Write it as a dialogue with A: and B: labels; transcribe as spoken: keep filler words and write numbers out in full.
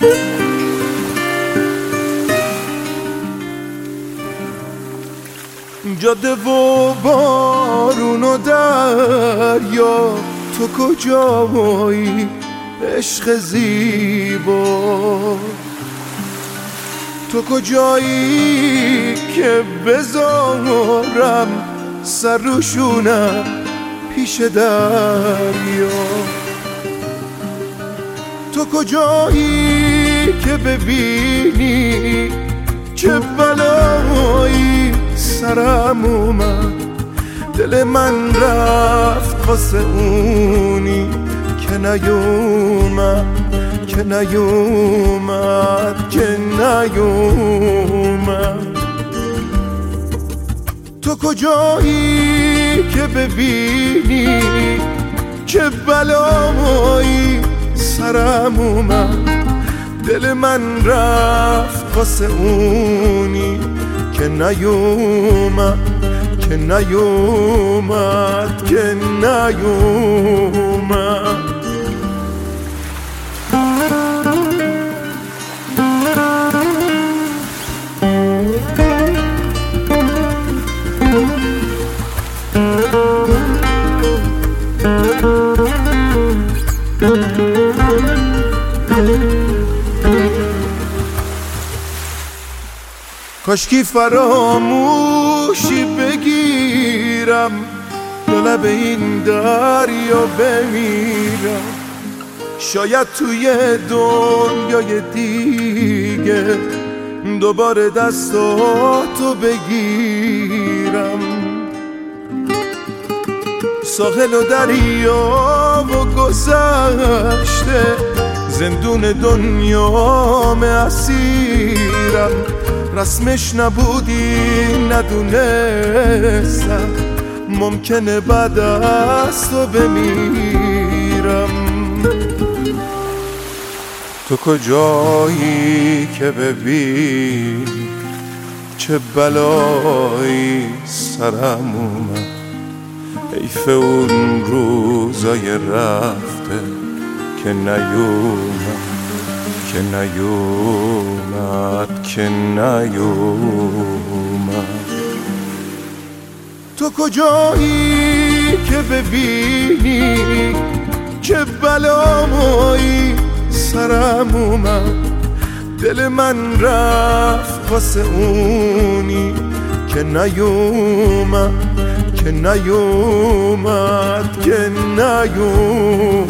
A: جاده و بارون و دریا، تو کجایی عشق زیبا؟ تو کجایی که بذارم سر روشونم پیش دریا؟ تو کجایی که ببینی چه بلایی سرم اومد؟ دل من رفت واسه اونی که نیومد، که نیومد، که نیومد. تو کجایی که ببینی چه بلایی سرم اومد؟ دل من رفت واسه اونی که نیومد، که نیومد، که نیومد. کاشکی فراموشی بگیرم یا لب این دریا بمیرم. شاید توی دنیای دیگه دوباره دستاتو بگیرم. ساحل و دریا و گذشته زندون دنیام اسیرم. رسمش نبودی ندونستم ممکنه بعد از تو بمیرم. تو کجایی که ببینی چه بلایی سرم اومد؟ حیف اون روزای رفته که نیومد، که نیومد، که نیومد. تو کجایی که ببینی چه بلایی سرم اومد؟ دل من رفت واسه اونی که نیومد، که نیومد، که نیومد.